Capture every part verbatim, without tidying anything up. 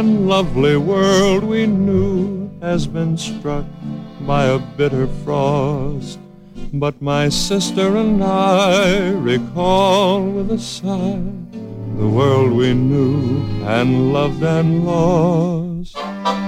and lovely world we knew has been struck by a bitter frost. But my sister and I recall with a sigh the world we knew and loved and lost.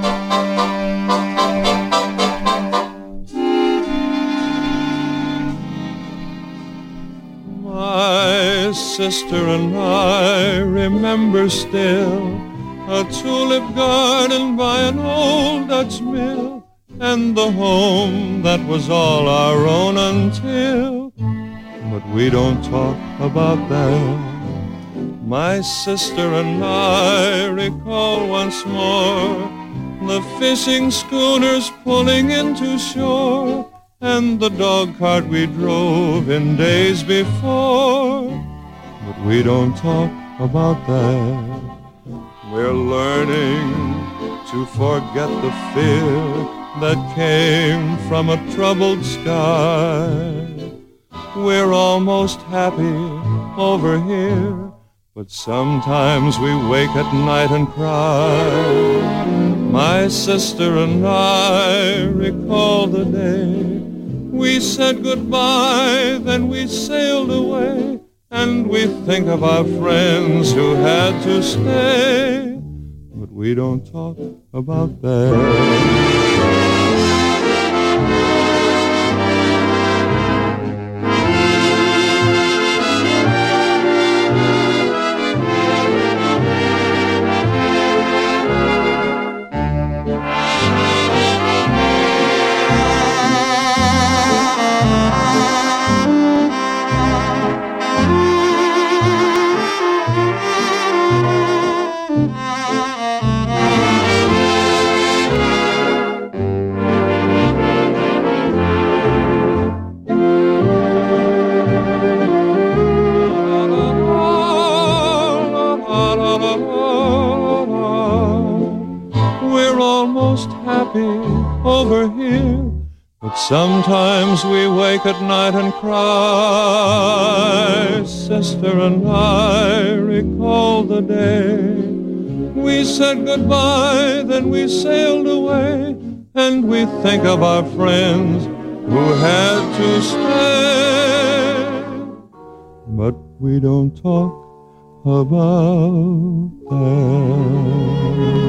My sister and I remember still a tulip garden by an old Dutch mill, and the home that was all our own until, but we don't talk about that. My sister and I recall once more the fishing schooners pulling into shore, and the dog cart we drove in days before, but we don't talk about that. We're learning to forget the fear that came from a troubled sky. We're almost happy over here, but sometimes we wake at night and cry. My sister and I recall the day we said goodbye, then we sailed away, and we think of our friends who had to stay, but we don't talk about that. Over here, but sometimes we wake at night and cry. Sister and I recall the day we said goodbye, then we sailed away, and we think of our friends who had to stay, but we don't talk about that.